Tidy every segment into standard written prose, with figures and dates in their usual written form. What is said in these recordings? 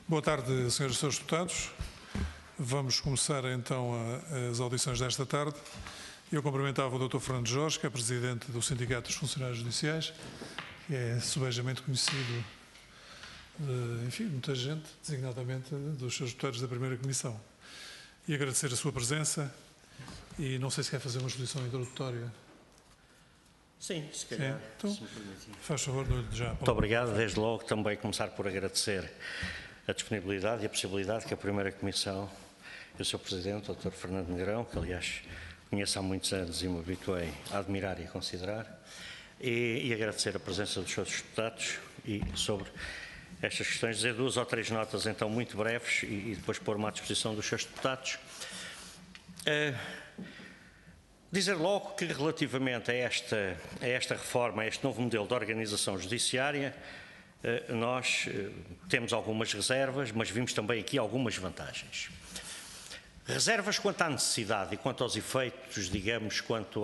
Boa tarde, senhoras e senhores deputados. Vamos começar então as audições desta tarde. Eu cumprimentava o Dr. Fernando Jorge, que é Presidente do Sindicato dos Funcionários Judiciais, que é subejamente conhecido, enfim, muita gente, designadamente dos seus deputados da primeira Comissão. E agradecer a sua presença e não sei se quer fazer uma exposição introdutória. Sim, se calhar. Então, faz favor, dou-lhe já. Muito obrigado. Desde logo também começar por agradecer a disponibilidade e a possibilidade que a primeira Comissão e o Sr. Presidente, o Dr. Fernando Negrão, que aliás conheço há muitos anos e me habituei a admirar e a considerar, e agradecer a presença dos seus deputados e sobre estas questões, dizer duas ou três notas então muito breves e depois pôr-me à disposição dos seus deputados. Dizer logo que relativamente a esta reforma, a este novo modelo de organização judiciária, nós temos algumas reservas, mas vimos também aqui algumas vantagens. Reservas quanto à necessidade e quanto aos efeitos, digamos, quanto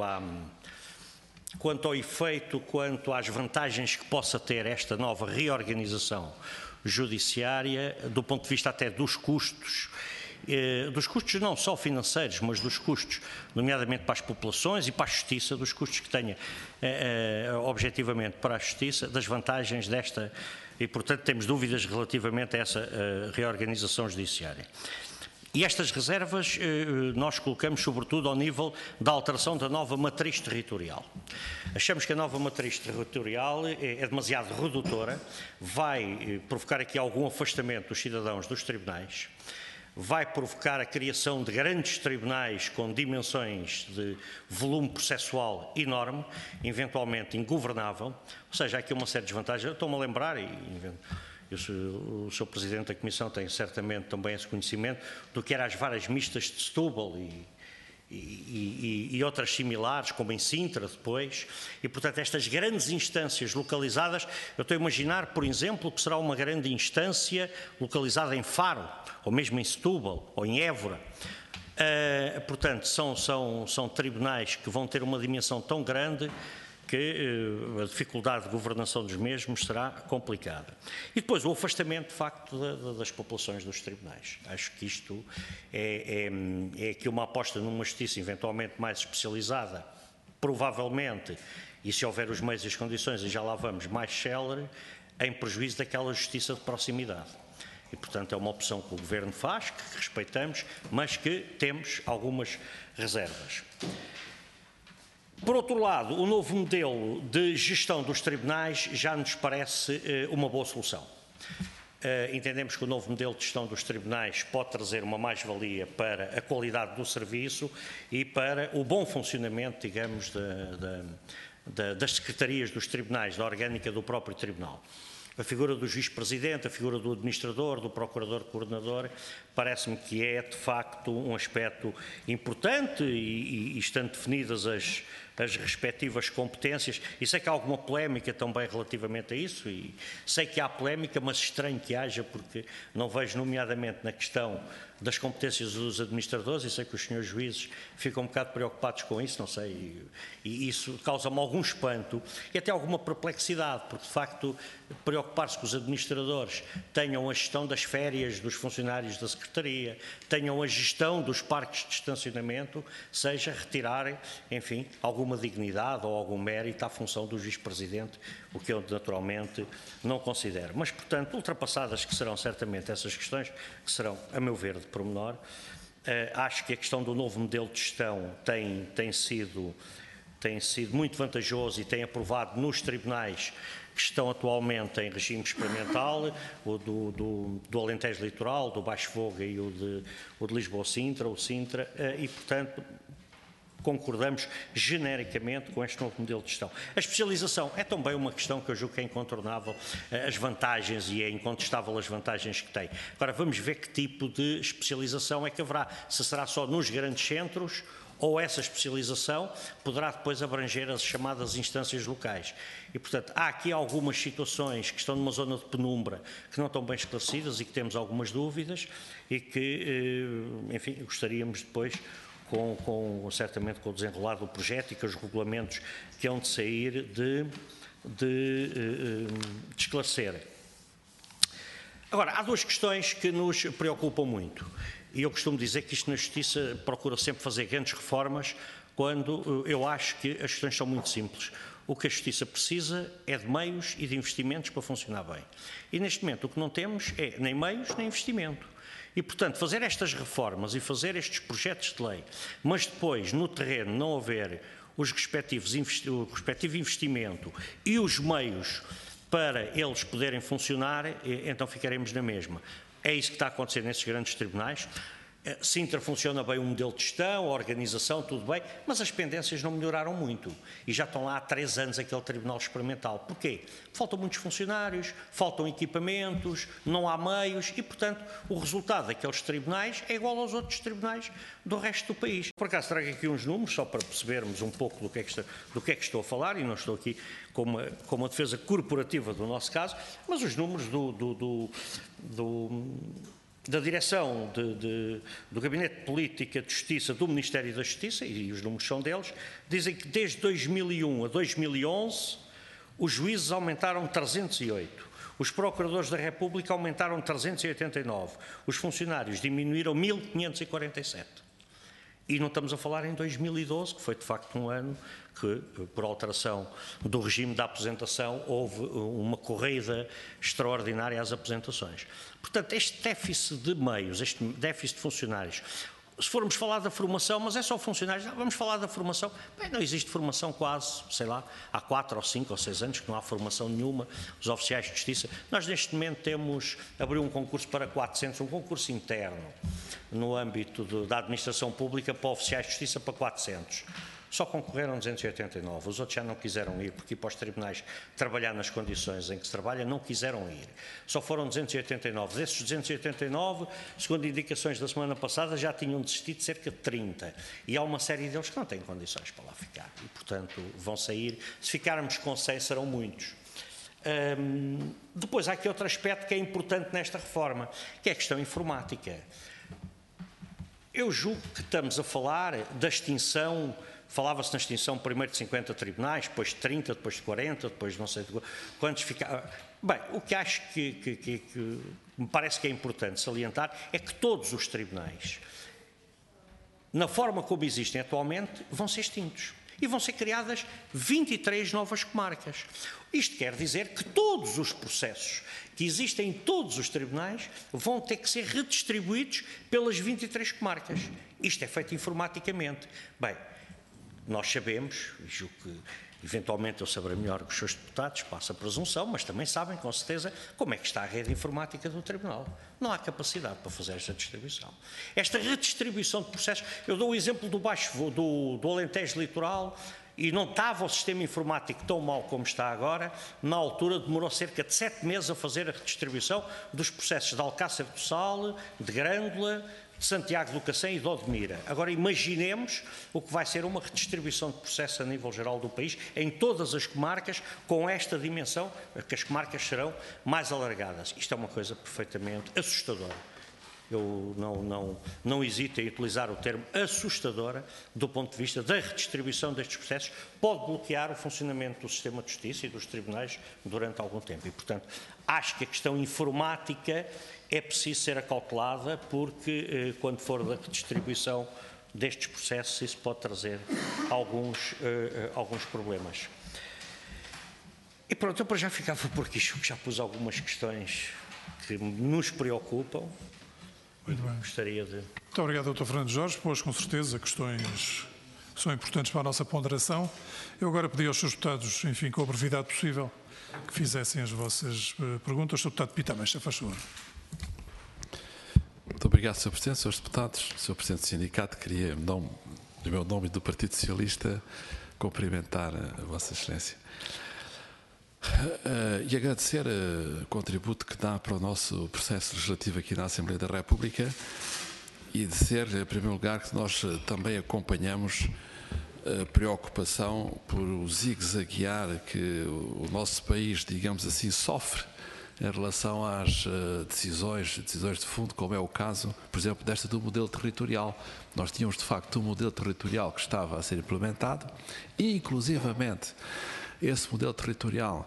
ao efeito, quanto às vantagens que possa ter esta nova reorganização judiciária, do ponto de vista até dos custos não só financeiros, mas dos custos, nomeadamente para as populações e para a justiça, dos custos que tenha objetivamente para a justiça, das vantagens desta, e portanto temos dúvidas relativamente a essa reorganização judiciária. E estas reservas nós colocamos sobretudo ao nível da alteração da nova matriz territorial. Achamos que a nova matriz territorial é demasiado redutora, vai provocar aqui algum afastamento dos cidadãos dos tribunais, vai provocar a criação de grandes tribunais com dimensões de volume processual enorme, eventualmente ingovernável, ou seja, há aqui uma série de desvantagens. Estou-me a lembrar, o Sr. Presidente da Comissão tem certamente também esse conhecimento, do que eram as varas mistas de Setúbal e outras similares, como em Sintra depois, e portanto estas grandes instâncias localizadas, eu estou a imaginar, por exemplo, que será uma grande instância localizada em Faro, ou mesmo em Setúbal, ou em Évora. Portanto, são tribunais que vão ter uma dimensão tão grande que a dificuldade de governação dos mesmos será complicada. E depois o afastamento, de facto, das populações dos tribunais. Acho que isto é aqui uma aposta numa justiça eventualmente mais especializada, provavelmente, e se houver os meios e as condições, e já lá vamos, mais célere, em prejuízo daquela justiça de proximidade. E, portanto, é uma opção que o Governo faz, que respeitamos, mas que temos algumas reservas. Por outro lado, o novo modelo de gestão dos tribunais já nos parece uma boa solução. Entendemos que o novo modelo de gestão dos tribunais pode trazer uma mais-valia para a qualidade do serviço e para o bom funcionamento, digamos, das secretarias dos tribunais, da orgânica do próprio tribunal. A figura do juiz-presidente, a figura do administrador, do procurador-coordenador, parece-me que é, de facto, um aspecto importante e estando definidas as respectivas competências, e sei que há alguma polémica também relativamente a isso, e sei que há polémica, mas estranho que haja, porque não vejo nomeadamente na questão das competências dos administradores, e sei que os senhores juízes ficam um bocado preocupados com isso, não sei, e isso causa-me algum espanto e até alguma perplexidade, porque de facto preocupar-se que os administradores tenham a gestão das férias dos funcionários da Secretaria, tenham a gestão dos parques de estacionamento, seja retirar, enfim, alguma dignidade ou algum mérito à função do juiz-presidente, o que eu naturalmente não considero. Mas, portanto, ultrapassadas que serão certamente essas questões, que serão, a meu ver, de pormenor, acho que a questão do novo modelo de gestão tem sido muito vantajoso e tem aprovado nos tribunais que estão atualmente em regime experimental, o do Alentejo Litoral, do Baixo Voga e o de Lisboa-Sintra, o Sintra, e, portanto, concordamos genericamente com este novo modelo de gestão. A especialização é também uma questão que eu julgo que é incontornável, as vantagens, e é incontestável as vantagens que tem. Agora, vamos ver que tipo de especialização é que haverá, se será só nos grandes centros, ou essa especialização poderá depois abranger as chamadas instâncias locais. E, portanto, há aqui algumas situações que estão numa zona de penumbra que não estão bem esclarecidas e que temos algumas dúvidas e que, enfim, gostaríamos depois, certamente com o desenrolar do projeto e com os regulamentos que hão de sair, de esclarecer. Agora, há duas questões que nos preocupam muito. E eu costumo dizer que isto na Justiça procura sempre fazer grandes reformas quando eu acho que as questões são muito simples. O que a Justiça precisa é de meios e de investimentos para funcionar bem. E neste momento o que não temos é nem meios nem investimento. E, portanto, fazer estas reformas e fazer estes projetos de lei, mas depois, no terreno, não haver o respectivo investimento e os meios para eles poderem funcionar, então ficaremos na mesma. É isso que está a acontecer nesses grandes tribunais. Sintra funciona bem o modelo de gestão, a organização, tudo bem, mas as pendências não melhoraram muito. E já estão lá há 3 anos aquele tribunal experimental. Porquê? Faltam muitos funcionários, faltam equipamentos, não há meios e, portanto, o resultado daqueles tribunais é igual aos outros tribunais do resto do país. Por acaso trago aqui uns números, só para percebermos um pouco do que é que estou a falar, e não estou aqui com uma defesa corporativa do nosso caso, mas os números da direção do Gabinete de Política de Justiça do Ministério da Justiça, e os números são deles, dizem que desde 2001 a 2011 os juízes aumentaram 308, os procuradores da República aumentaram 389, os funcionários diminuíram 1.547. E não estamos a falar em 2012, que foi de facto um ano que, por alteração do regime da aposentação, houve uma corrida extraordinária às aposentações. Portanto, este déficit de meios, este déficit de funcionários, se formos falar da formação, mas é só funcionários, vamos falar da formação, bem, não existe formação quase, sei lá, há 4 ou 5 ou 6 anos que não há formação nenhuma, os oficiais de justiça. Nós neste momento abriu um concurso para 400, um concurso interno, no âmbito da administração pública para oficiais de justiça para 400. Só concorreram 289, os outros já não quiseram ir, porque ir para os tribunais trabalhar nas condições em que se trabalha, não quiseram ir. Só foram 289. Desses 289, segundo indicações da semana passada, já tinham desistido cerca de 30. E há uma série deles que não têm condições para lá ficar. E, portanto, vão sair. Se ficarmos com 100, serão muitos. Depois, há aqui outro aspecto que é importante nesta reforma, que é a questão informática. Eu julgo que estamos a falar da extinção. Falava-se na extinção primeiro de 50 tribunais, depois de 30, depois de 40, depois de não sei de quantos ficaram. Bem, o que acho que me parece que é importante salientar é que todos os tribunais, na forma como existem atualmente, vão ser extintos. E vão ser criadas 23 novas comarcas. Isto quer dizer que todos os processos que existem em todos os tribunais vão ter que ser redistribuídos pelas 23 comarcas. Isto é feito informaticamente. Bem, nós sabemos, e julgo que eventualmente eu saberei melhor que os seus deputados, passa a presunção, mas também sabem com certeza como é que está a rede informática do Tribunal. Não há capacidade para fazer esta distribuição. Esta redistribuição de processos, eu dou o exemplo do Alentejo Litoral, e não estava o sistema informático tão mau como está agora. Na altura demorou cerca de 7 meses a fazer a redistribuição dos processos de Alcácer do Sal, de Grândola, de Santiago do Cacém e de Odmira. Agora imaginemos o que vai ser uma redistribuição de processos a nível geral do país, em todas as comarcas, com esta dimensão, que as comarcas serão mais alargadas. Isto é uma coisa perfeitamente assustadora. Eu não hesito em utilizar o termo assustadora do ponto de vista da redistribuição destes processos. Pode bloquear o funcionamento do sistema de justiça e dos tribunais durante algum tempo. E, portanto, acho que a questão informática é preciso ser acautelada, porque quando for da redistribuição destes processos, isso pode trazer alguns problemas. E pronto, eu para já ficava por aqui, já pus algumas questões que nos preocupam. Muito bem. Gostaria de... Muito obrigado, Dr. Fernando Jorge. Pôs com certeza questões que são importantes para a nossa ponderação. Eu agora pedi aos seus deputados, enfim, com a brevidade possível, que fizessem as vossas perguntas. Sr. Deputado Pita Mexa, faz favor. Muito obrigado, Sr. Presidente, Srs. Deputados, Sr. Presidente do Sindicato. Queria, em meu nome e do Partido Socialista, cumprimentar a Vossa Excelência. E agradecer o contributo que dá para o nosso processo legislativo aqui na Assembleia da República e dizer, em primeiro lugar, que nós também acompanhamos a preocupação por o zigue-zaguear que o nosso país, digamos assim, sofre em relação às decisões de fundo, como é o caso, por exemplo, desta do modelo territorial. Nós tínhamos, de facto, um modelo territorial que estava a ser implementado e, inclusivamente, esse modelo territorial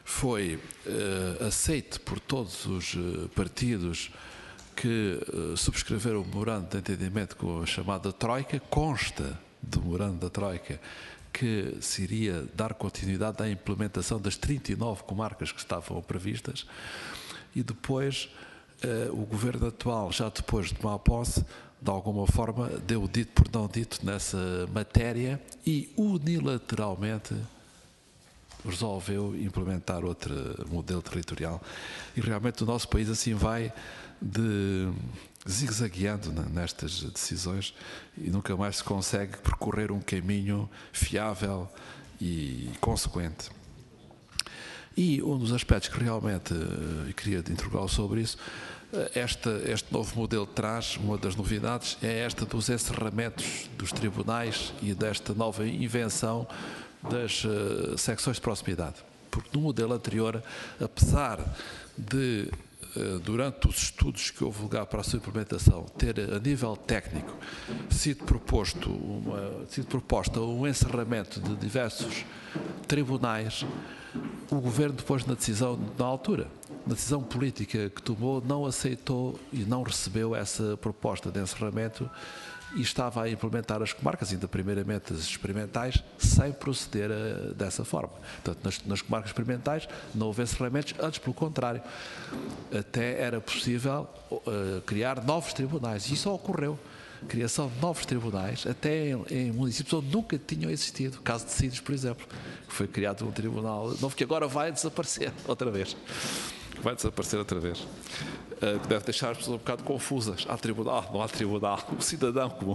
foi aceito por todos os partidos que subscreveram o memorando de entendimento com a chamada Troika. Consta do memorando da Troika que se iria dar continuidade à implementação das 39 comarcas que estavam previstas, e depois o governo atual, já depois de tomar posse, de alguma forma deu dito por não dito nessa matéria e unilateralmente resolveu implementar outro modelo territorial, e realmente o nosso país assim vai zigue-zagueando nestas decisões e nunca mais se consegue percorrer um caminho fiável e consequente. E um dos aspectos que realmente queria interrogá-lo sobre isso, este novo modelo traz, uma das novidades é esta dos encerramentos dos tribunais e desta nova invenção das secções de proximidade. Porque no modelo anterior, apesar de, durante os estudos que houve lugar para a sua implementação, ter a nível técnico sido proposto um encerramento de diversos tribunais, o governo depois na decisão, na altura, na decisão política que tomou, não aceitou e não recebeu essa proposta de encerramento e estava a implementar as comarcas, ainda primeiramente as experimentais, sem proceder dessa forma. Portanto, nas comarcas experimentais não houve encerramentos, antes pelo contrário, até era possível criar novos tribunais, e isso ocorreu. Criação de novos tribunais, até em municípios onde nunca tinham existido, caso de Sines, por exemplo, que foi criado um tribunal novo que agora vai desaparecer outra vez. Vai desaparecer outra vez. Que deve deixar as pessoas um bocado confusas. Há tribunal, não há tribunal, o cidadão comum.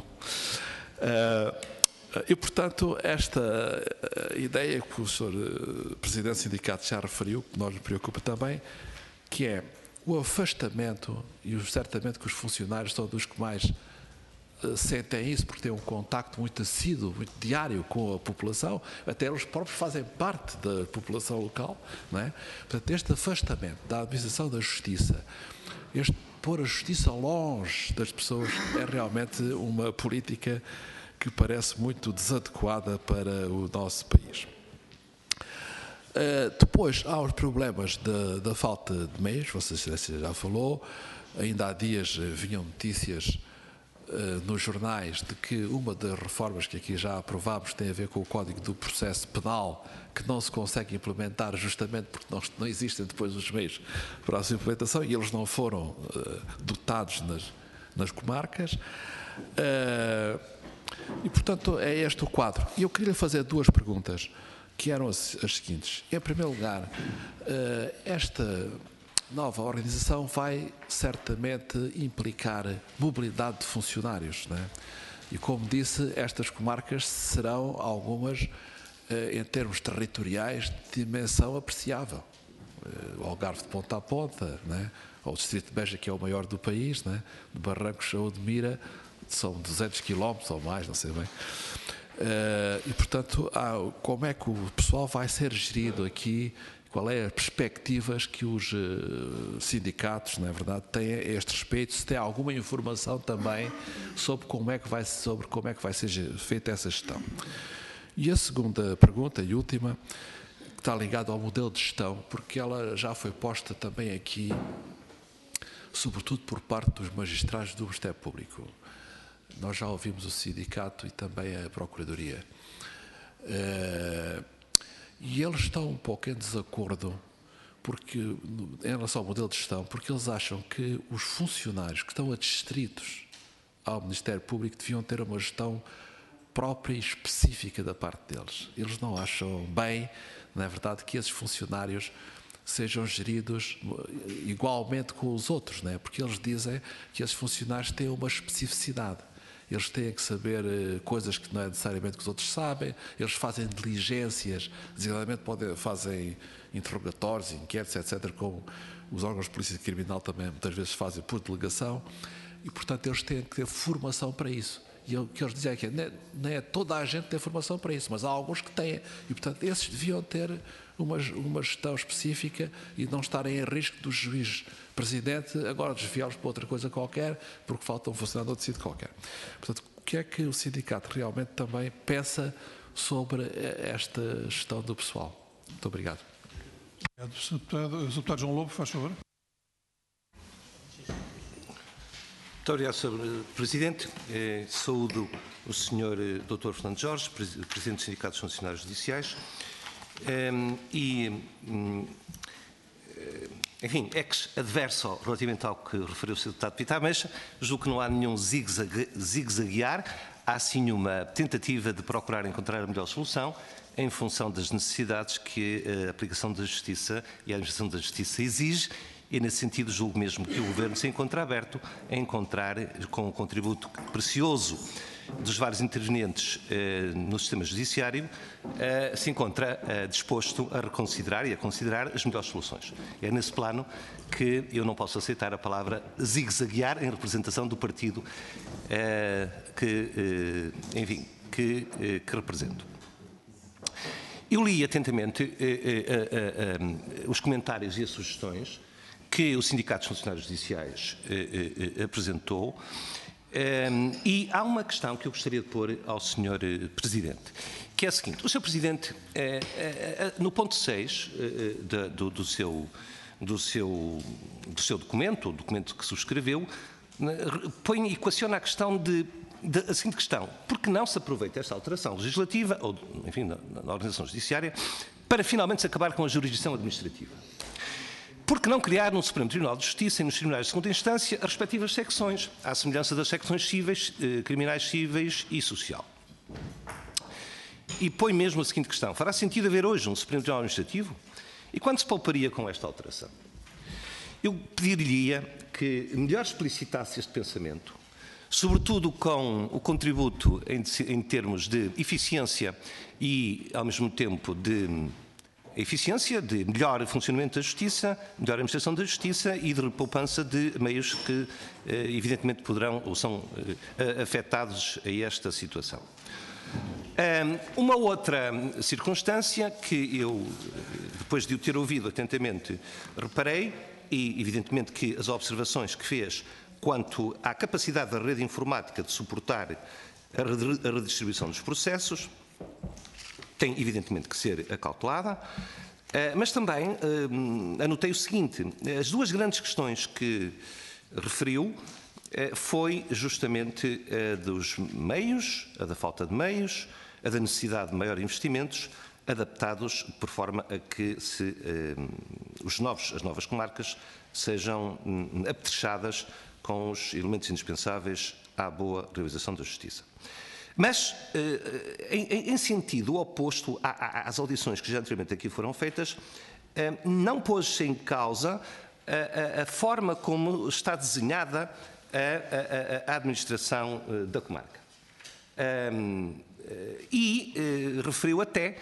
E, portanto, esta ideia que o Sr. Presidente do Sindicato já referiu, que nos preocupa também, que é o afastamento, e certamente que os funcionários são dos que mais sentem isso, porque têm um contacto muito assíduo, muito diário com a população, até eles próprios fazem parte da população local, não é? Portanto, este afastamento da administração da justiça, este pôr a justiça longe das pessoas, é realmente uma política que parece muito desadequada para o nosso país. Depois há os problemas da falta de meios, você já falou, ainda há dias vinham notícias nos jornais de que uma das reformas que aqui já aprovámos tem a ver com o Código do Processo Penal, que não se consegue implementar justamente porque não existem depois os meios para a sua implementação e eles não foram dotados nas comarcas. E, portanto, é este o quadro. E eu queria lhe fazer duas perguntas, que eram as seguintes. Em primeiro lugar, esta nova organização vai certamente implicar mobilidade de funcionários, não é? E como disse, estas comarcas serão algumas, em termos territoriais, de dimensão apreciável. O Algarve de ponta a ponta, não é? Ou o distrito de Beja, que é o maior do país, não é? De Barrancos a Odmira, são 200 km ou mais, não sei bem. E, portanto, como é que o pessoal vai ser gerido aqui? Qual é as perspectivas que os sindicatos, na verdade, têm a este respeito? Se tem alguma informação também sobre como é que vai ser feita essa gestão. E a segunda pergunta e última, que está ligada ao modelo de gestão, porque ela já foi posta também aqui, sobretudo por parte dos magistrados do Ministério Público. Nós já ouvimos o sindicato e também a Procuradoria. E eles estão um pouco em desacordo porque, em relação ao modelo de gestão, porque eles acham que os funcionários que estão adstritos ao Ministério Público deviam ter uma gestão própria e específica da parte deles. Eles não acham bem, na verdade, que esses funcionários sejam geridos igualmente com os outros, não é? Porque eles dizem que esses funcionários têm uma especificidade. Eles têm que saber coisas que não é necessariamente que os outros sabem, eles fazem diligências, designadamente fazem interrogatórios, inquéritos, etc., como os órgãos de polícia criminal também muitas vezes fazem por delegação, e, portanto, eles têm que ter formação para isso. E o que eles dizem é que não é toda a gente tem formação para isso, mas há alguns que têm, e, portanto, esses deviam ter uma gestão específica e não estarem em risco do juiz presidente agora desviá-los para outra coisa qualquer, porque falta um funcionário de outro sítio qualquer. Portanto, o que é que o sindicato realmente também pensa sobre esta gestão do pessoal? Muito obrigado. Sr. Deputado João Lobo, faz favor. Muito obrigado, Sr. Presidente. Saúdo o Sr. Dr. Fernando Jorge, Presidente do Sindicato dos Funcionários Judiciais. Enfim, ex-adverso relativamente ao que referiu o Sr. Deputado Pitar, mas julgo que não há nenhum zigue-zaguear. Há sim uma tentativa de procurar encontrar a melhor solução em função das necessidades que a aplicação da Justiça e a administração da Justiça exige. E, nesse sentido, julgo mesmo que o Governo se encontra aberto a encontrar, com o contributo precioso dos vários intervenientes no sistema judiciário, se encontra disposto a reconsiderar e a considerar as melhores soluções. É nesse plano que eu não posso aceitar a palavra zigue-zaguear em representação do partido que represento. Eu li atentamente os comentários e as sugestões que o Sindicato dos Funcionários Judiciais apresentou, e há uma questão que eu gostaria de pôr ao Sr. Presidente, que é a seguinte: o Sr. Presidente, no ponto 6 do seu documento, o documento que subscreveu, põe e equaciona a questão a seguinte questão: por que não se aproveita esta alteração legislativa, ou enfim, na organização judiciária, para finalmente se acabar com a jurisdição administrativa? Por que não criar no Supremo Tribunal de Justiça e nos tribunais de segunda instância as respectivas secções, à semelhança das secções cíveis, criminais cíveis e social? E põe mesmo a seguinte questão: fará sentido haver hoje um Supremo Tribunal Administrativo? E quanto se pouparia com esta alteração? Eu pediria que melhor explicitasse este pensamento, sobretudo com o contributo em termos de eficiência e, ao mesmo tempo, de eficiência, de melhor funcionamento da Justiça, melhor administração da Justiça e de poupança de meios que, evidentemente, poderão ou são afetados a esta situação. Uma outra circunstância que eu, depois de o ter ouvido atentamente, reparei, e evidentemente que as observações que fez quanto à capacidade da rede informática de suportar a redistribuição dos processos, tem evidentemente que ser acautelada, mas também anotei o seguinte: as duas grandes questões que referiu foi justamente a dos meios, a da falta de meios, a da necessidade de maiores investimentos adaptados por forma a que as novas comarcas sejam apetrechadas com os elementos indispensáveis à boa realização da Justiça. Mas, em sentido oposto às audições que já anteriormente aqui foram feitas, não pôs-se em causa a forma como está desenhada a administração da comarca. E referiu até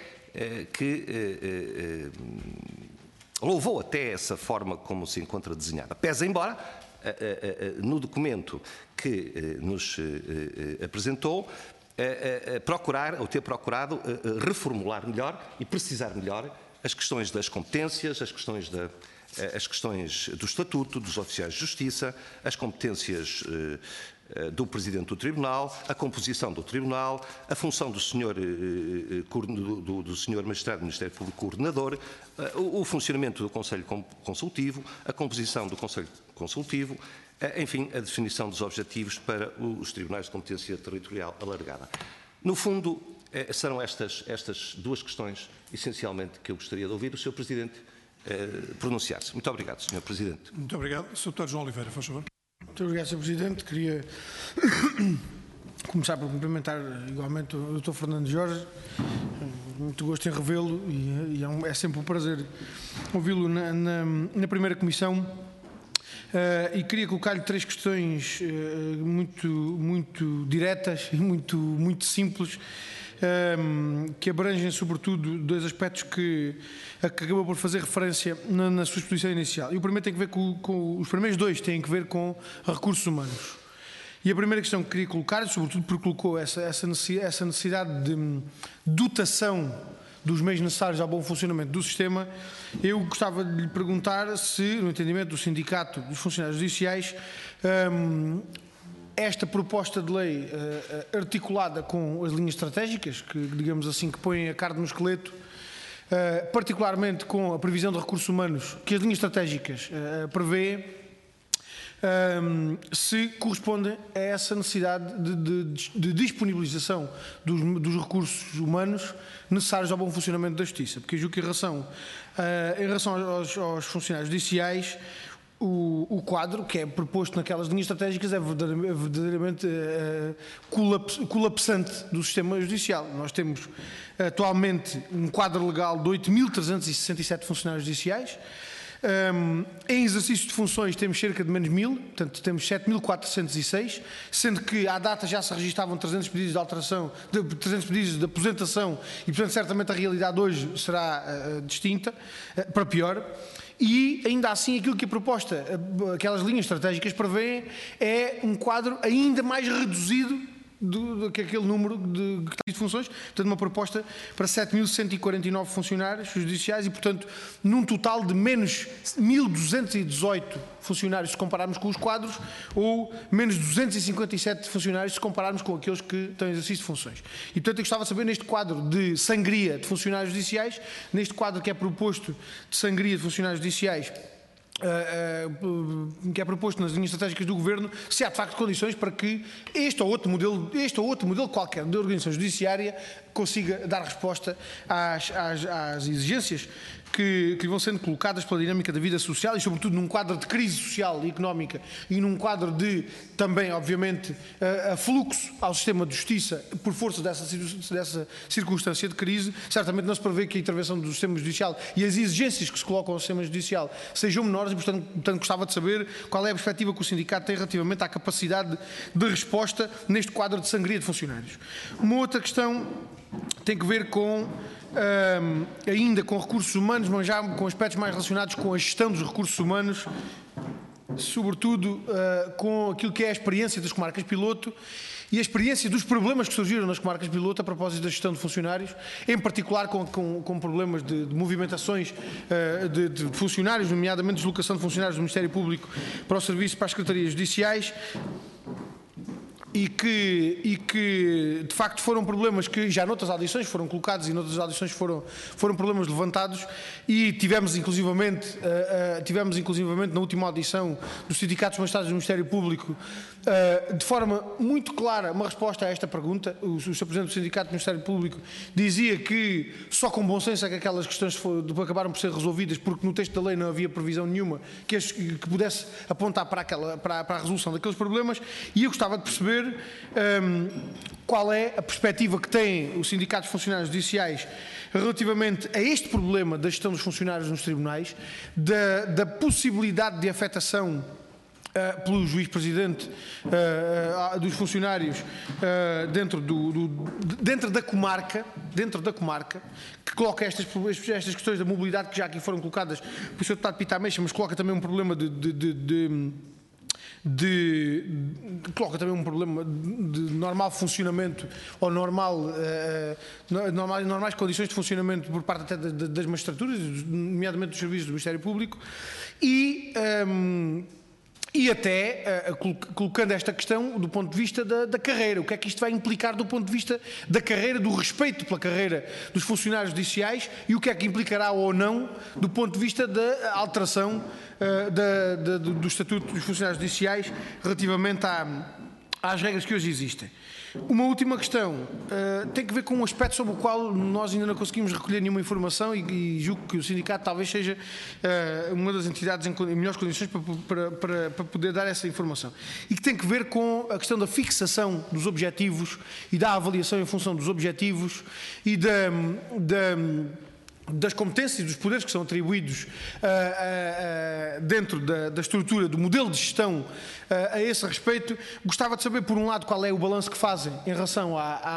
que louvou até essa forma como se encontra desenhada. Pese embora, no documento que nos apresentou, ter procurado reformular melhor e precisar melhor as questões das competências, as questões do Estatuto dos Oficiais de Justiça, as competências do Presidente do Tribunal, a composição do Tribunal, a função do Sr. Magistrado do Ministério Público Coordenador, o funcionamento do Conselho Consultivo, a composição do Conselho Consultivo, enfim, a definição dos objetivos para os tribunais de competência territorial alargada. No fundo, serão estas duas questões, essencialmente, que eu gostaria de ouvir o Sr. Presidente pronunciar-se. Muito obrigado, Sr. Presidente. Muito obrigado. Sr. Deputado João Oliveira, faz favor. Muito obrigado, Sr. Presidente. Queria começar por cumprimentar igualmente o Dr. Fernando Jorge. Muito gosto em revê-lo e é sempre um prazer ouvi-lo na primeira comissão. E queria colocar-lhe três questões muito diretas e muito simples, que abrangem sobretudo dois aspectos que acabou por fazer referência na sua exposição inicial. E o primeiro tem que ver os primeiros dois têm que ver com recursos humanos. E a primeira questão que queria colocar, sobretudo porque colocou essa necessidade de dotação dos meios necessários ao bom funcionamento do sistema, eu gostava de lhe perguntar se, no entendimento do Sindicato dos Funcionários Judiciais, esta proposta de lei articulada com as linhas estratégicas, que, digamos assim, que põem a carne no esqueleto, particularmente com a previsão de recursos humanos que as linhas estratégicas prevê, se correspondem a essa necessidade de disponibilização dos recursos humanos necessários ao bom funcionamento da Justiça. Porque eu julgo que em relação aos funcionários judiciais, o quadro que é proposto naquelas linhas estratégicas é verdadeiramente colapsante do sistema judicial. Nós temos atualmente um quadro legal de 8.367 funcionários judiciais. Em exercício de funções temos cerca de menos 1.000, portanto temos 7.406, sendo que à data já se registavam 300 pedidos de alteração, 300 pedidos de aposentação e, portanto, certamente a realidade hoje será distinta, para pior. E, ainda assim, aquilo que a proposta, aquelas linhas estratégicas prevêem, é um quadro ainda mais reduzido do que aquele número de funções, portanto uma proposta para 7.149 funcionários judiciais e, portanto, num total de menos 1.218 funcionários se compararmos com os quadros ou menos 257 funcionários se compararmos com aqueles que têm exercício de funções. E, portanto, eu gostava de saber, neste quadro de sangria de funcionários judiciais, neste quadro que é proposto de sangria de funcionários judiciais, que é proposto nas linhas estratégicas do Governo, se há de facto condições para que este ou outro modelo qualquer de organização judiciária consiga dar resposta às exigências que lhe vão sendo colocadas pela dinâmica da vida social e, sobretudo, num quadro de crise social e económica e num quadro de, também, obviamente, afluxo ao sistema de justiça por força dessa circunstância de crise. Certamente não se prevê que a intervenção do sistema judicial e as exigências que se colocam ao sistema judicial sejam menores e, portanto gostava de saber qual é a perspectiva que o sindicato tem relativamente à capacidade de resposta neste quadro de sangria de funcionários. Uma outra questão tem que ver com, ainda com recursos humanos, mas já com aspectos mais relacionados com a gestão dos recursos humanos, sobretudo com aquilo que é a experiência das comarcas piloto e a experiência dos problemas que surgiram nas comarcas piloto a propósito da gestão de funcionários, em particular com problemas de movimentações de funcionários, nomeadamente deslocação de funcionários do Ministério Público para o serviço, para as secretarias judiciais, e que de facto foram problemas que já noutras audições foram colocados e noutras audições foram problemas levantados e tivemos inclusivamente na última audição dos sindicatos magistrados do Ministério Público de forma muito clara uma resposta a esta pergunta. O Sr. Presidente do Sindicato do Ministério Público dizia que só com bom senso é que aquelas questões acabaram por ser resolvidas, porque no texto da lei não havia previsão nenhuma que pudesse apontar para a resolução daqueles problemas, e eu gostava de perceber qual é a perspectiva que têm os sindicatos de funcionários judiciais relativamente a este problema da gestão dos funcionários nos tribunais, da possibilidade de afetação pelo juiz-presidente dos funcionários dentro da comarca, que coloca estas questões da mobilidade que já aqui foram colocadas pelo Sr. Deputado Pita Ameixa, mas coloca também um problema coloca também um problema de normal funcionamento ou normais condições de funcionamento por parte até das magistraturas, nomeadamente dos serviços do Ministério Público, e até colocando esta questão do ponto de vista da carreira. O que é que isto vai implicar do ponto de vista da carreira, do respeito pela carreira dos funcionários judiciais, e o que é que implicará ou não do ponto de vista da alteração do Estatuto dos Funcionários Judiciais relativamente às regras que hoje existem. Uma última questão tem que ver com um aspecto sobre o qual nós ainda não conseguimos recolher nenhuma informação e julgo que o sindicato talvez seja uma das entidades em melhores condições para poder dar essa informação, e que tem que ver com a questão da fixação dos objetivos e da avaliação em função dos objetivos e das competências e dos poderes que são atribuídos dentro da estrutura do modelo de gestão a esse respeito. Gostava de saber, por um lado, qual é o balanço que fazem em relação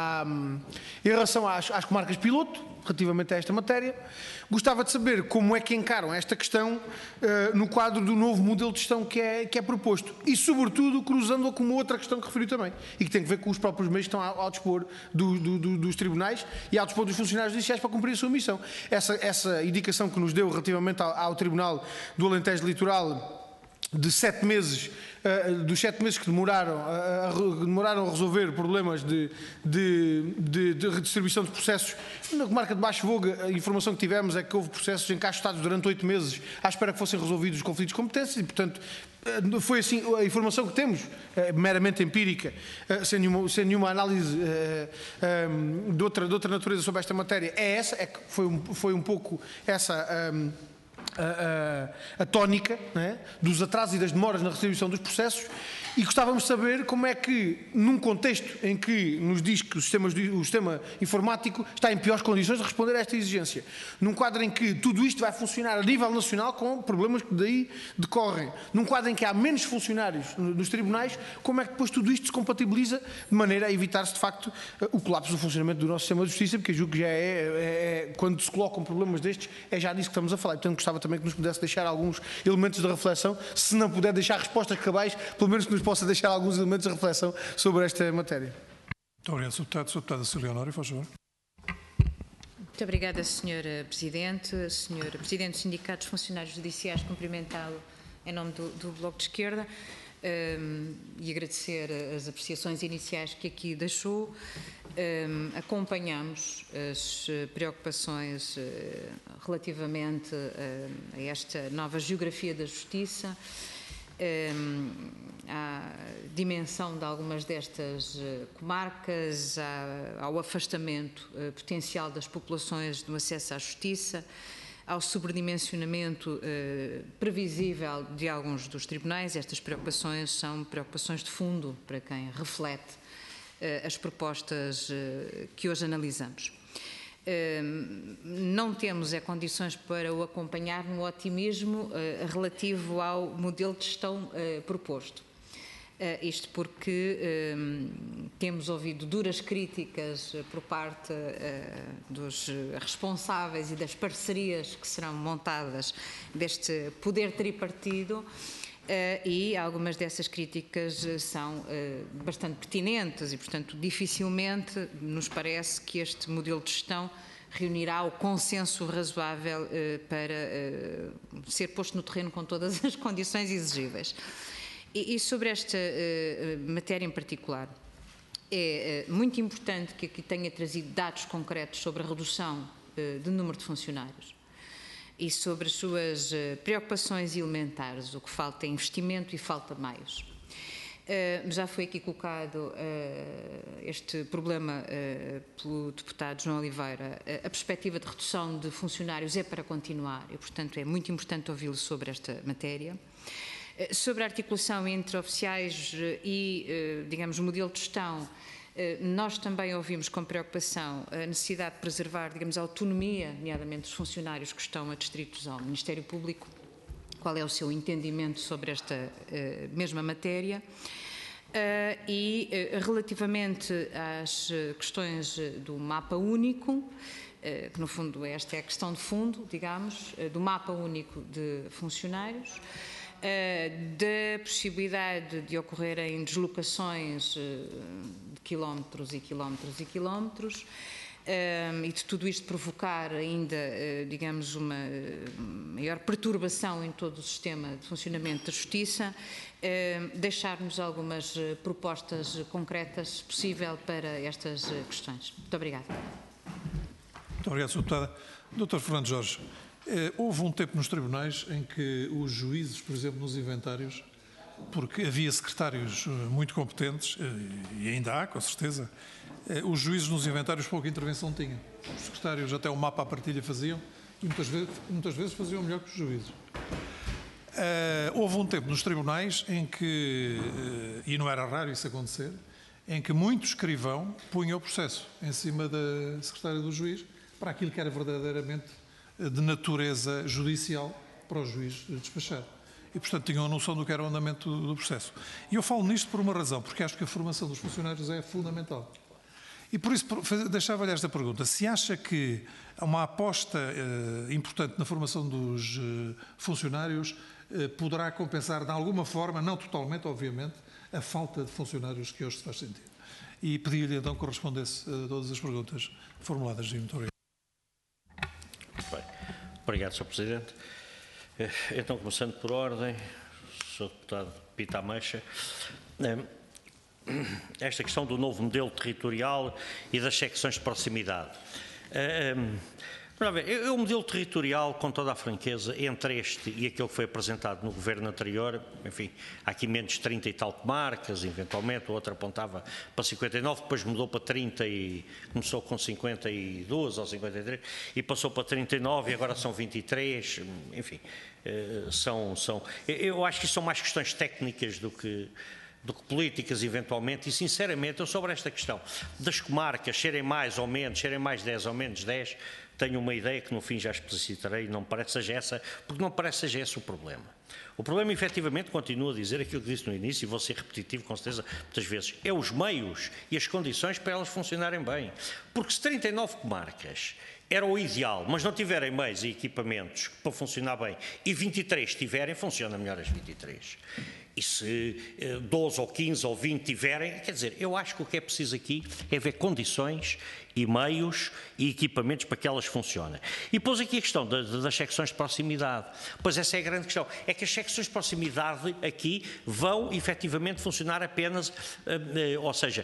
às comarcas piloto, relativamente a esta matéria. Gostava de saber como é que encaram esta questão no quadro do novo modelo de gestão que é proposto e, sobretudo, cruzando-a com uma outra questão que referiu também e que tem a ver com os próprios meios que estão ao dispor dos tribunais e ao dispor dos funcionários judiciais para cumprir a sua missão. Essa indicação que nos deu relativamente ao Tribunal do Alentejo Litoral de 7 meses, dos 7 meses que demoraram a resolver problemas de redistribuição de processos. Na comarca de Baixo Voga, a informação que tivemos é que houve processos encaixotados durante 8 meses à espera que fossem resolvidos os conflitos de competências e, portanto, foi assim a informação que temos, meramente empírica, sem nenhuma análise de outra natureza sobre esta matéria. Que foi um pouco essa a tónica, né, dos atrasos e das demoras na redistribuição dos processos, e gostávamos de saber como é que, num contexto em que nos diz que o sistema informático está em piores condições de responder a esta exigência, num quadro em que tudo isto vai funcionar a nível nacional com problemas que daí decorrem, num quadro em que há menos funcionários nos tribunais, como é que depois tudo isto se compatibiliza de maneira a evitar-se de facto o colapso do funcionamento do nosso sistema de justiça, porque eu julgo que já quando se colocam problemas destes, é já disso que estamos a falar. E, portanto, gostava também que nos pudesse deixar alguns elementos de reflexão, se não puder deixar respostas cabais, pelo menos que nos possa deixar alguns elementos de reflexão sobre esta matéria. Muito obrigado, Sr. Deputado. Sr. Deputada Cecília Honório, faz favor. Muito obrigada, Sr. Presidente. Sr. Presidente do Sindicato dos Funcionários Judiciais, cumprimentá-lo em nome do Bloco de Esquerda e agradecer as apreciações iniciais que aqui deixou. Acompanhamos as preocupações relativamente a esta nova geografia da justiça, à dimensão de algumas destas comarcas, ao afastamento potencial das populações do acesso à justiça, ao sobredimensionamento previsível de alguns dos tribunais. Estas preocupações são preocupações de fundo para quem reflete as propostas que hoje analisamos. Não temos condições para o acompanhar no otimismo relativo ao modelo de gestão proposto. Isto porque temos ouvido duras críticas por parte dos responsáveis e das parcerias que serão montadas deste poder tripartido. E algumas dessas críticas são bastante pertinentes e, portanto, dificilmente nos parece que este modelo de gestão reunirá o consenso razoável para ser posto no terreno com todas as condições exigíveis. E sobre esta matéria em particular, é muito importante que aqui tenha trazido dados concretos sobre a redução do número de funcionários e sobre as suas preocupações elementares. O que falta é investimento e falta meios. Já foi aqui colocado este problema pelo deputado João Oliveira. A perspectiva de redução de funcionários é para continuar e, portanto, é muito importante ouvi-lo sobre esta matéria. Sobre a articulação entre oficiais e, digamos, modelo de gestão, nós também ouvimos com preocupação a necessidade de preservar, digamos, a autonomia, nomeadamente dos funcionários que estão adscritos ao Ministério Público. Qual é o seu entendimento sobre esta mesma matéria? E relativamente às questões do mapa único, que no fundo esta é a questão de fundo, digamos, do mapa único de funcionários, da possibilidade de ocorrerem deslocações de quilómetros e quilómetros e quilómetros, e de tudo isto provocar ainda, digamos, uma maior perturbação em todo o sistema de funcionamento da justiça, deixar-nos algumas propostas concretas, se possível, para estas questões. Muito obrigada. Muito obrigado, Sr. Deputada. Dr. Fernando Jorge, houve um tempo nos tribunais em que os juízes, por exemplo, nos inventários, porque havia secretários muito competentes, e ainda há, com certeza, os juízes nos inventários pouca intervenção tinham. Os secretários até o mapa à partilha faziam e muitas vezes faziam melhor que os juízes. Houve um tempo nos tribunais em que, e não era raro isso acontecer, em que muito escrivão punha o processo em cima da secretária do juiz para aquilo que era verdadeiramente de natureza judicial para o juiz despachar. E, portanto, tinham a noção do que era o andamento do processo. E eu falo nisto por uma razão, porque acho que a formação dos funcionários é fundamental. E por isso deixava-lhe esta pergunta. Se acha que uma aposta importante na formação dos funcionários poderá compensar de alguma forma, não totalmente, obviamente, a falta de funcionários que hoje se faz sentir? E pedi-lhe então que correspondesse a todas as perguntas formuladas. Muito obrigado. Bem, obrigado, Sr. Presidente. Então, começando por ordem, Sr. Deputado Pita Ameixa, esta questão do novo modelo territorial e das secções de proximidade. O modelo territorial, com toda a franqueza, entre este e aquele que foi apresentado no governo anterior, enfim, há aqui menos de 30 e tal comarcas, eventualmente, o outro apontava para 59, depois mudou para 30 e começou com 52 ou 53 e passou para 39 e agora são 23, enfim, eu acho que são mais questões técnicas do que políticas, eventualmente, e sinceramente, eu sobre esta questão das comarcas serem mais ou menos, serem mais 10 ou menos 10, tenho uma ideia que no fim já explicitarei, não me parece seja essa, porque não parece seja esse o problema. O problema, efetivamente, continuo a dizer aquilo que disse no início, e vou ser repetitivo, com certeza, muitas vezes, é os meios e as condições para elas funcionarem bem. Porque se 39 comarcas era o ideal, mas não tiverem meios e equipamentos para funcionar bem, e 23 tiverem, funciona melhor as 23. E se 12 ou 15 ou 20 tiverem, quer dizer, eu acho que o que é preciso aqui é ver condições e meios e equipamentos para que elas funcionem. E pôs aqui a questão das secções de proximidade. Pois essa é a grande questão. É que as secções de proximidade aqui vão efetivamente funcionar apenas, ou seja,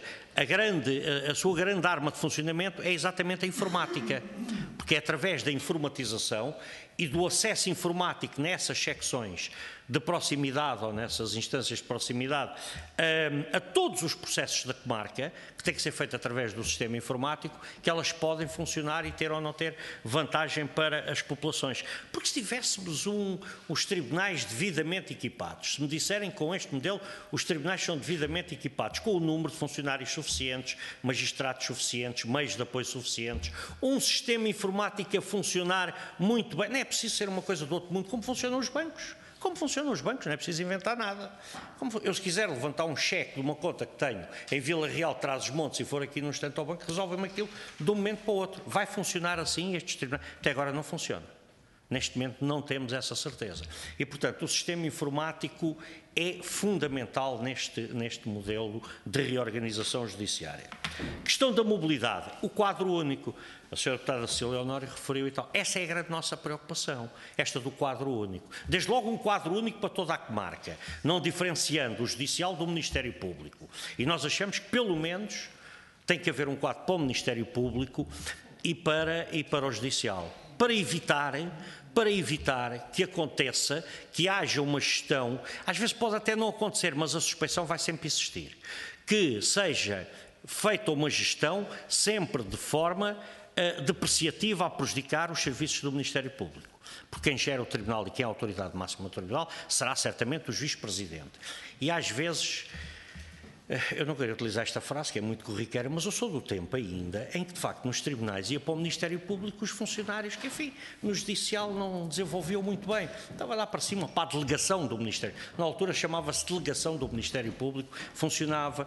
a sua grande arma de funcionamento é exatamente a informática. Porque é através da informatização e do acesso informático nessas secções de proximidade ou nessas instâncias de proximidade a todos os processos da comarca, que tem que ser feito através do sistema informático, que elas podem funcionar e ter ou não ter vantagem para as populações. Porque se tivéssemos os tribunais devidamente equipados, se me disserem que com este modelo os tribunais são devidamente equipados, com o número de funcionários suficientes, magistrados suficientes, meios de apoio suficientes, um sistema informático a funcionar muito bem, não é preciso ser uma coisa do outro mundo, como funcionam os bancos. Como funcionam os bancos, não é preciso inventar nada. Eu, se quiser levantar um cheque de uma conta que tenho em Vila Real, Trás-os-Montes, e for aqui num instante ao banco, resolve-me aquilo de um momento para o outro. Vai funcionar assim estes tribunais? Até agora não funciona. Neste momento não temos essa certeza. E, portanto, o sistema informático é fundamental neste modelo de reorganização judiciária. Questão da mobilidade, o quadro único. A Sra. Deputada Cecília Honório referiu e tal. Essa é a grande nossa preocupação, esta do quadro único. Desde logo um quadro único para toda a comarca, não diferenciando o judicial do Ministério Público. E nós achamos que, pelo menos, tem que haver um quadro para o Ministério Público e para o judicial. Para evitar que aconteça, que haja uma gestão, às vezes pode até não acontecer, mas a suspeição vai sempre existir, que seja feita uma gestão sempre de forma depreciativa a prejudicar os serviços do Ministério Público. Porque quem gera o Tribunal e quem é a autoridade máxima do Tribunal será certamente o Juiz-Presidente. E às vezes, eu não quero utilizar esta frase, que é muito corriqueira, mas eu sou do tempo ainda em que, de facto, nos tribunais ia para o Ministério Público os funcionários que, enfim, no Judicial não desenvolviam muito bem. Estava lá para cima para a delegação do Ministério. Na altura chamava-se delegação do Ministério Público, funcionava,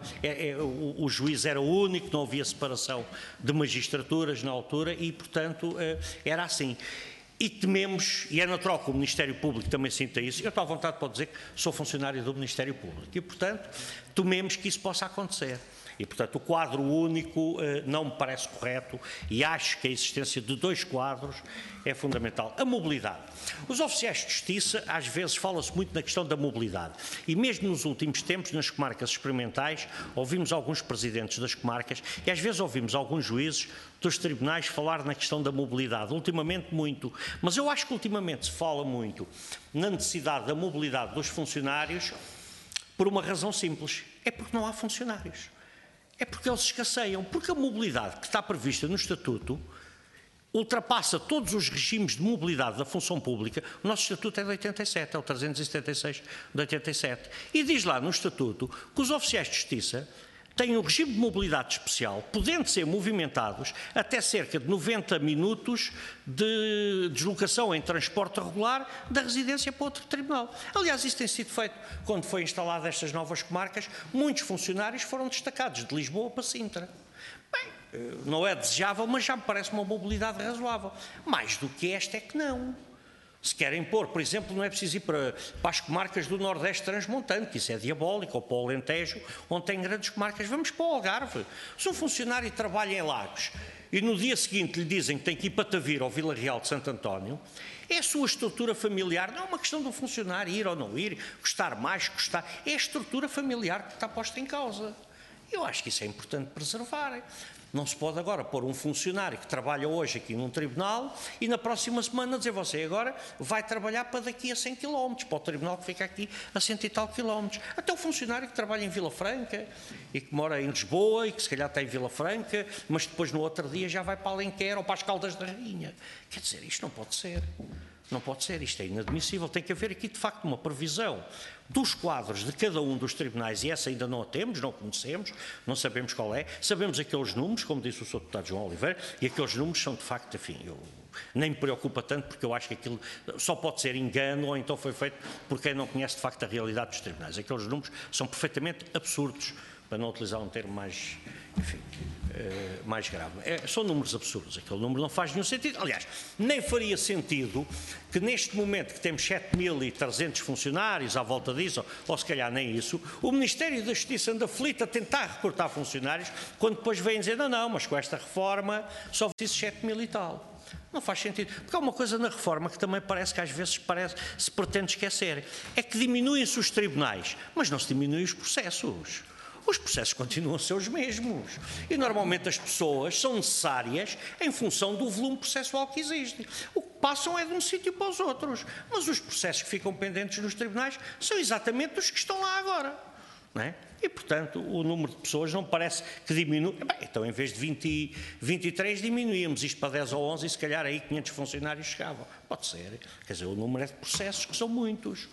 o juiz era o único, não havia separação de magistraturas na altura e, portanto, era assim. E tememos, e é natural que o Ministério Público também sinta isso, eu estou à vontade para dizer que sou funcionário do Ministério Público e, portanto, tememos que isso possa acontecer. E, portanto, o quadro único não me parece correto e acho que a existência de dois quadros é fundamental. A mobilidade. Os oficiais de justiça, às vezes, fala-se muito na questão da mobilidade. E mesmo nos últimos tempos, nas comarcas experimentais, ouvimos alguns presidentes das comarcas e, às vezes, ouvimos alguns juízes dos tribunais falar na questão da mobilidade. Ultimamente, muito. Mas eu acho que, ultimamente, se fala muito na necessidade da mobilidade dos funcionários por uma razão simples. É porque não há funcionários. É porque eles escasseiam, porque a mobilidade que está prevista no Estatuto ultrapassa todos os regimes de mobilidade da função pública. O nosso Estatuto é de 87, é o 376 de 87. E diz lá no Estatuto que os oficiais de Justiça têm um regime de mobilidade especial, podendo ser movimentados até cerca de 90 minutos de deslocação em transporte regular da residência para outro tribunal. Aliás, isso tem sido feito quando foi instalada estas novas comarcas, muitos funcionários foram destacados de Lisboa para Sintra. Bem, não é desejável, mas já me parece uma mobilidade razoável. Mais do que esta é que não. Se querem pôr, por exemplo, não é preciso ir para as comarcas do Nordeste transmontano, que isso é diabólico, ou para o Alentejo, onde tem grandes comarcas. Vamos para o Algarve. Se um funcionário trabalha em Lagos e no dia seguinte lhe dizem que tem que ir para Tavira ou Vila Real de Santo António, é a sua estrutura familiar, não é uma questão do funcionário ir ou não ir, custar mais, custar, é a estrutura familiar que está posta em causa. Eu acho que isso é importante preservar. Não se pode agora pôr um funcionário que trabalha hoje aqui num tribunal e na próxima semana dizer você agora vai trabalhar para daqui a 100 km, para o tribunal que fica aqui a 100 e tal quilómetros. Até o funcionário que trabalha em Vila Franca e que mora em Lisboa e que se calhar está em Vila Franca, mas depois no outro dia já vai para Alenquer ou para as Caldas da Rainha. Quer dizer, isto não pode ser. Não pode ser, isto é inadmissível. Tem que haver aqui, de facto, uma previsão dos quadros de cada um dos tribunais, e essa ainda não a temos, não conhecemos, não sabemos qual é. Sabemos aqueles números, como disse o Sr. Deputado João Oliveira, e aqueles números são, de facto, enfim, nem me preocupa tanto, porque eu acho que aquilo só pode ser engano, ou então foi feito por quem não conhece, de facto, a realidade dos tribunais. Aqueles números são perfeitamente absurdos, para não utilizar um termo mais, enfim, mais grave. São números absurdos, aquele número não faz nenhum sentido. Aliás, nem faria sentido que neste momento que temos 7.300 funcionários à volta disso, ou se calhar nem isso, o Ministério da Justiça anda aflito a tentar recortar funcionários, quando depois vêm dizer, não, mas com esta reforma só preciso 7.000 e tal. Não faz sentido. Porque há uma coisa na reforma que também parece que às vezes se pretende esquecer. É que diminuem-se os tribunais, mas não se diminuem os processos. Os processos continuam a ser os mesmos. E normalmente as pessoas são necessárias em função do volume processual que existe. O que passam é de um sítio para os outros. Mas os processos que ficam pendentes nos tribunais são exatamente os que estão lá agora. Não é? E, portanto, o número de pessoas não parece que diminui. Bem, então, em vez de 23, diminuímos isto para 10 ou 11 e, se calhar, aí 500 funcionários chegavam. Pode ser. Quer dizer, o número é de processos que são muitos.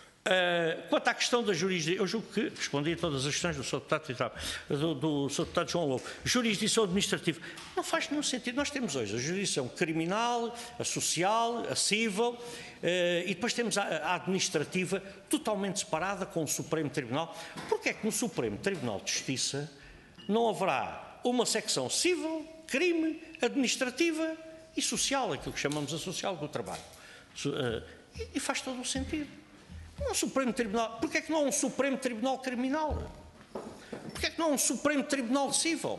Quanto à questão da jurisdição, eu julgo que respondi a todas as questões do Sr. Deputado, do Sr. Deputado João Lobo. Jurisdição administrativa não faz nenhum sentido. Nós temos hoje a jurisdição criminal, a social, a civil, e depois temos a administrativa totalmente separada com o Supremo Tribunal. Porque é que no Supremo Tribunal de Justiça não haverá uma secção civil, crime, administrativa e social, aquilo que chamamos a social do trabalho? E faz todo o sentido. Um Supremo Tribunal, porque é que não há um Supremo Tribunal Criminal? Porque é que não há um Supremo Tribunal Civil?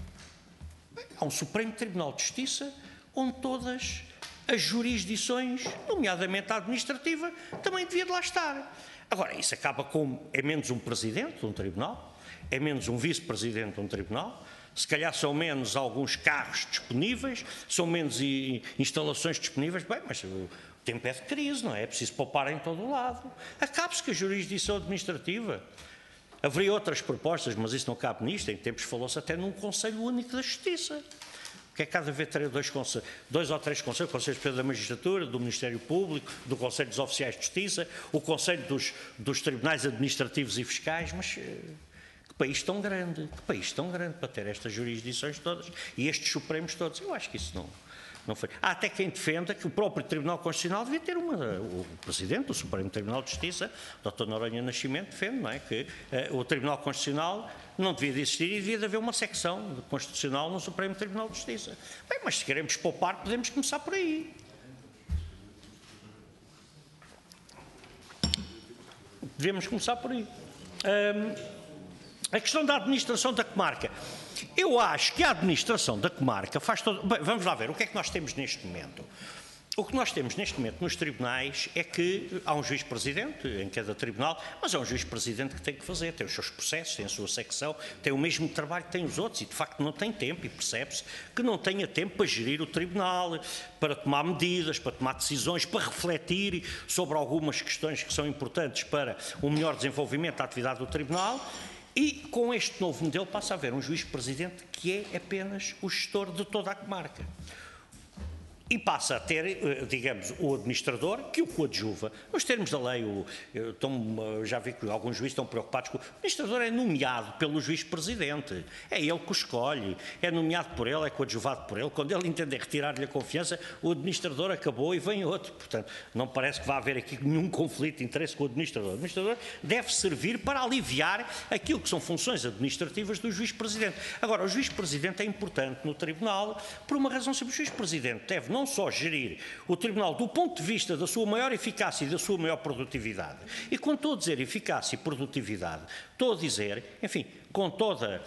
Há um Supremo Tribunal de Justiça onde todas as jurisdições, nomeadamente a administrativa, também devia de lá estar. Agora, isso acaba com, é menos um presidente de um tribunal, é menos um vice-presidente de um tribunal, se calhar são menos alguns carros disponíveis, são menos instalações disponíveis, bem, mas o tempo é de crise, não é? É preciso poupar em todo o lado. Acabe-se com a jurisdição administrativa. Haveria outras propostas, mas isso não cabe nisto. Em tempos falou-se até num Conselho Único da Justiça. Porque é que cada vez ter dois ou três conselhos, o Conselho Superior da Magistratura, do Ministério Público, do Conselho dos Oficiais de Justiça, o Conselho dos Tribunais Administrativos e Fiscais, mas que país tão grande para ter estas jurisdições todas e estes Supremos todos. Eu acho que isso não foi. Há até quem defenda que o próprio Tribunal Constitucional devia ter o Presidente do Supremo Tribunal de Justiça, Dr. Noronha Nascimento, defende, não é? Que o Tribunal Constitucional não devia de existir e devia de haver uma secção constitucional no Supremo Tribunal de Justiça. Bem, mas se queremos poupar, podemos começar por aí. Devemos começar por aí. A questão da administração da comarca. Eu acho que a administração da comarca faz todo... Bem, vamos lá ver, o que é que nós temos neste momento? O que nós temos neste momento nos tribunais é que há um juiz-presidente em cada tribunal, mas é um juiz-presidente que tem que fazer, tem os seus processos, tem a sua secção, tem o mesmo trabalho que tem os outros e, de facto, não tem tempo e percebe-se que não tenha tempo para gerir o tribunal, para tomar medidas, para tomar decisões, para refletir sobre algumas questões que são importantes para o melhor desenvolvimento da atividade do tribunal. E com este novo modelo passa a haver um juiz-presidente que é apenas o gestor de toda a comarca. E passa a ter, digamos, o administrador que o coadjuva. Nos termos da lei, já vi que alguns juízes estão preocupados com o administrador é nomeado pelo juiz-presidente. É ele que o escolhe, é nomeado por ele, é coadjuvado por ele. Quando ele entender retirar-lhe a confiança, o administrador acabou e vem outro. Portanto, não parece que vá haver aqui nenhum conflito de interesse com o administrador. O administrador deve servir para aliviar aquilo que são funções administrativas do juiz-presidente. Agora, o juiz-presidente é importante no tribunal por uma razão simples. O juiz-presidente deve não só gerir o Tribunal do ponto de vista da sua maior eficácia e da sua maior produtividade. E quando estou a dizer eficácia e produtividade, estou a dizer, enfim, com toda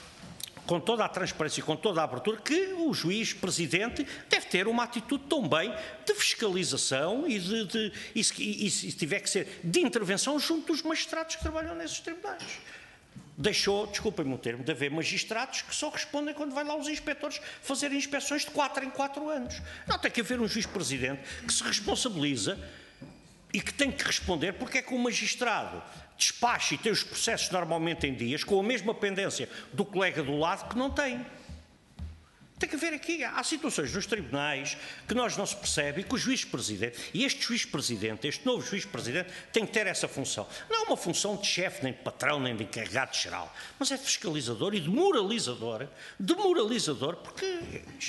a transparência e com toda a abertura, que o juiz presidente deve ter uma atitude também de fiscalização e se tiver que ser, de intervenção junto dos magistrados que trabalham nesses tribunais. Deixou, desculpem-me o termo, de haver magistrados que só respondem quando vai lá os inspectores fazerem inspeções de 4 em 4 anos. Não, tem que haver um juiz-presidente que se responsabiliza e que tem que responder porque é que o magistrado despacha e tem os processos normalmente em dias com a mesma pendência do colega do lado que não tem. Tem que haver aqui, há situações nos tribunais que nós não se percebe e que o juiz-presidente, e este juiz-presidente, este novo juiz-presidente, tem que ter essa função. Não é uma função de chefe, nem de patrão, nem de encarregado geral, mas é de fiscalizador e de moralizador, porque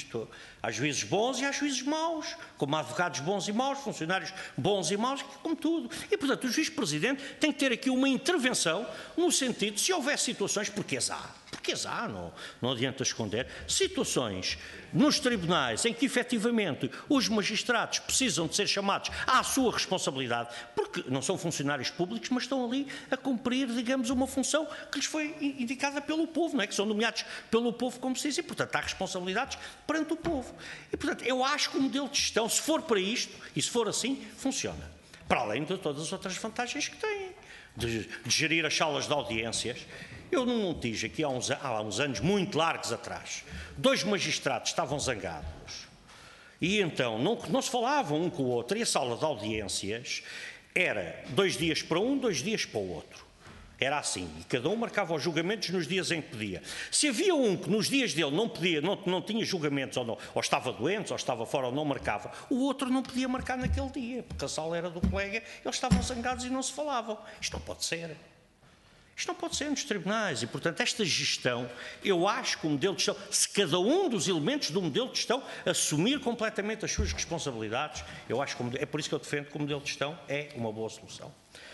há juízes bons e há juízes maus, como há advogados bons e maus, funcionários bons e maus, como tudo. E, portanto, o juiz-presidente tem que ter aqui uma intervenção no sentido de, se houver situações, porque as há, não adianta esconder, situações nos tribunais em que efetivamente os magistrados precisam de ser chamados à sua responsabilidade, porque não são funcionários públicos, mas estão ali a cumprir, digamos, uma função que lhes foi indicada pelo povo, não é? Que são nomeados pelo povo, como se diz, e, portanto, há responsabilidades perante o povo. E, portanto, eu acho que o modelo de gestão, se for para isto, e se for assim, funciona. Para além de todas as outras vantagens que tem, de gerir as salas de audiências. Eu num Montijo, aqui há uns anos muito largos atrás, 2 magistrados estavam zangados e então não se falavam um com o outro, e a sala de audiências era 2 dias para um, 2 dias para o outro. Era assim, e cada um marcava os julgamentos nos dias em que podia. Se havia um que nos dias dele não podia, não tinha julgamentos ou estava doente, ou estava fora ou não marcava, o outro não podia marcar naquele dia, porque a sala era do colega, eles estavam zangados e não se falavam. Isto não pode ser. Isto não pode ser nos tribunais e, portanto, esta gestão, eu acho que o modelo de gestão, se cada um dos elementos do modelo de gestão assumir completamente as suas responsabilidades, eu acho que é por isso que eu defendo que o modelo de gestão é uma boa solução.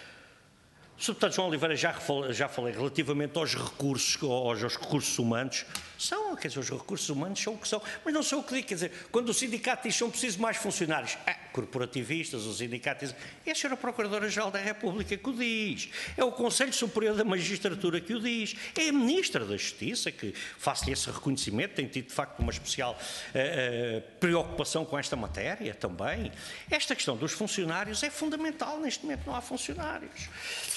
Sr. Deputado João Oliveira, já falei relativamente aos recursos humanos. Os recursos humanos são o que são, mas não são o que digo. Quer dizer, quando o sindicato diz que são precisos mais funcionários, corporativistas, o sindicato diz, é a Sra. Procuradora-Geral da República que o diz, é o Conselho Superior da Magistratura que o diz, é a Ministra da Justiça que faz-lhe esse reconhecimento, tem tido de facto uma especial preocupação com esta matéria também. Esta questão dos funcionários é fundamental, neste momento não há funcionários.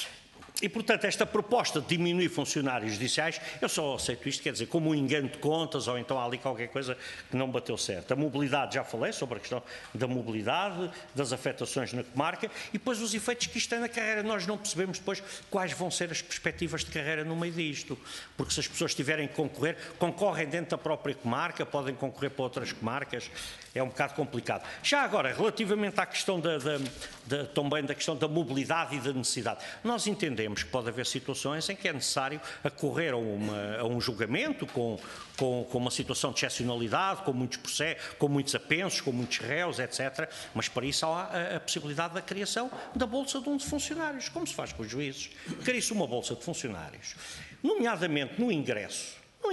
E, portanto, esta proposta de diminuir funcionários judiciais, eu só aceito isto, quer dizer, como um engano de contas, ou então há ali qualquer coisa que não bateu certo. A mobilidade, já falei sobre a questão da mobilidade, das afetações na comarca, e depois os efeitos que isto tem na carreira. Nós não percebemos depois quais vão ser as perspectivas de carreira no meio disto, porque se as pessoas tiverem que concorrem dentro da própria comarca, podem concorrer para outras comarcas, é um bocado complicado. Já agora, relativamente à questão também da questão da mobilidade e da necessidade, nós entendemos que pode haver situações em que é necessário acorrer a um julgamento com uma situação de excepcionalidade, com muitos processos, com muitos apensos, com muitos réus, etc. Mas para isso há a possibilidade da criação da bolsa de funcionários, como se faz com os juízes. Cria-se uma bolsa de funcionários, nomeadamente no ingresso,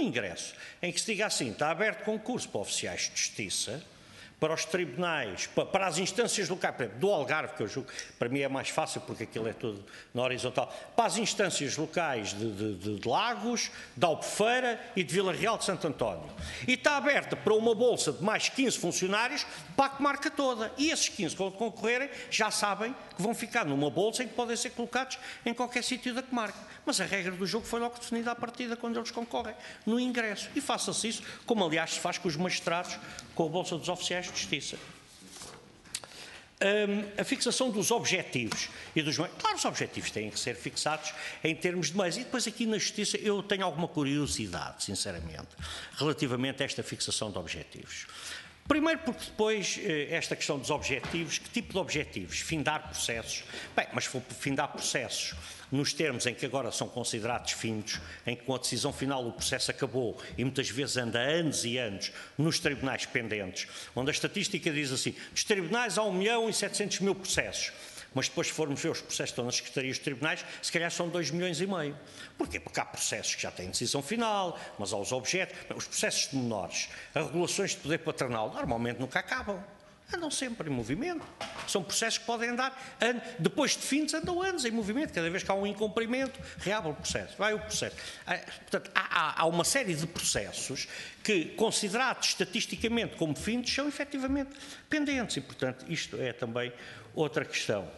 em que se diga assim, está aberto concurso para oficiais de justiça, para os tribunais, para as instâncias locais, por exemplo, do Algarve, que eu julgo, para mim é mais fácil porque aquilo é tudo na horizontal, para as instâncias locais de Lagos, de Albufeira e de Vila Real de Santo António. E está aberta para uma bolsa de mais 15 funcionários para a comarca toda. E esses 15 que concorrerem já sabem que vão ficar numa bolsa em que podem ser colocados em qualquer sítio da comarca. Mas a regra do jogo foi logo definida à partida quando eles concorrem no ingresso. E faça-se isso, como aliás se faz com os magistrados, com a bolsa dos oficiais de justiça. A fixação dos objetivos e dos meios. Claro, os objetivos têm que ser fixados em termos de meios. E depois aqui na Justiça eu tenho alguma curiosidade, sinceramente, relativamente a esta fixação de objetivos. Primeiro porque depois esta questão dos objetivos, que tipo de objetivos? Findar processos? Bem, mas se for findar processos nos termos em que agora são considerados findos, em que com a decisão final o processo acabou e muitas vezes anda anos e anos nos tribunais pendentes, onde a estatística diz assim, dos tribunais há 1.700.000 processos, mas depois se formos ver os processos que estão nas secretarias dos tribunais, se calhar são 2,5 milhões. Porquê? Porque há processos que já têm decisão final, mas há os objetos, os processos de menores, as regulações de poder paternal, normalmente nunca acabam. Andam sempre em movimento. São processos que podem andar, depois de fins, andam anos em movimento. Cada vez que há um incumprimento, reabre o processo, vai o processo. Portanto, há uma série de processos que, considerados estatisticamente como fins, são efetivamente pendentes. E, portanto, isto é também outra questão.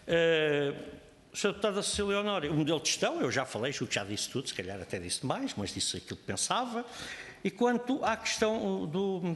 Sra. Deputada Cecília Honório, o modelo de gestão, eu já falei, já disse tudo, se calhar até disse mais, mas disse aquilo que pensava. E quanto à questão do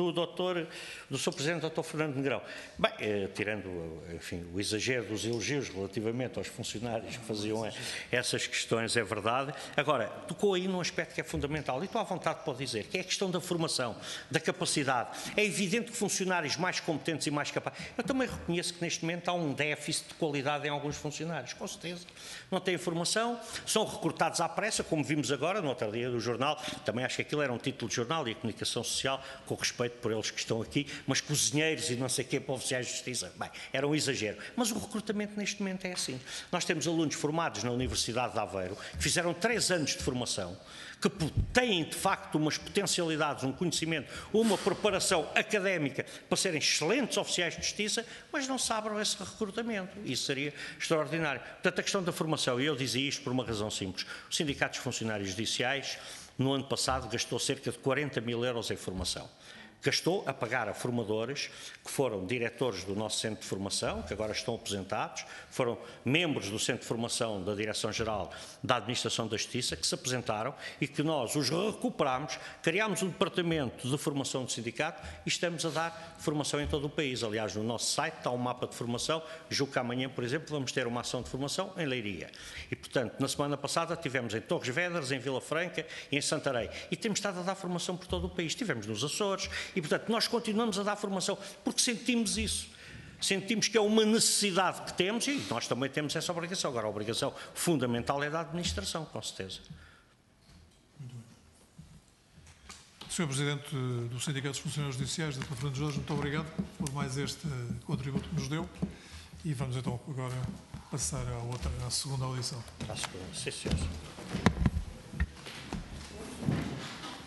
Sr. Presidente, Dr. Fernando Negrão, bem, tirando, enfim, o exagero dos elogios relativamente aos funcionários que faziam essas questões, é verdade. Agora, tocou aí num aspecto que é fundamental, e estou à vontade para dizer, que é a questão da formação, da capacidade. É evidente que funcionários mais competentes e mais capazes... Eu também reconheço que neste momento há um déficit de qualidade em alguns funcionários, com certeza. Não têm formação, são recrutados à pressa, como vimos agora, no outro dia do jornal, também acho que aquilo era um título de jornal e a comunicação social, com respeito por eles que estão aqui, mas cozinheiros e não sei o quê para oficiais de justiça, bem, era um exagero. Mas o recrutamento neste momento é assim. Nós temos alunos formados na Universidade de Aveiro, que fizeram 3 anos de formação, que têm de facto umas potencialidades, um conhecimento, uma preparação académica para serem excelentes oficiais de justiça, mas não sabem esse recrutamento. Isso seria extraordinário. Portanto, a questão da formação, e eu dizia isto por uma razão simples, os sindicatos de funcionários judiciais, no ano passado, gastou cerca de 40 mil euros em formação. Gastou a pagar a formadores que foram diretores do nosso centro de formação, que agora estão aposentados, foram membros do centro de formação da Direção-Geral da Administração da Justiça, que se apresentaram e que nós os recuperámos, criámos um departamento de formação do sindicato e estamos a dar formação em todo o país. Aliás, no nosso site está um mapa de formação, julgo que amanhã, por exemplo, vamos ter uma ação de formação em Leiria. E, portanto, na semana passada tivemos em Torres Vedras, em Vila Franca e em Santarém. E temos estado a dar formação por todo o país. Tivemos nos Açores. E, portanto, nós continuamos a dar formação porque sentimos isso. Sentimos que é uma necessidade que temos e nós também temos essa obrigação. Agora, a obrigação fundamental é da administração, com certeza. Sr. Presidente do Sindicato dos Funcionários Judiciais, Dr. Fernando Jorge, muito obrigado por mais este contributo que nos deu. E vamos então agora passar à segunda audição. Sim, senhor.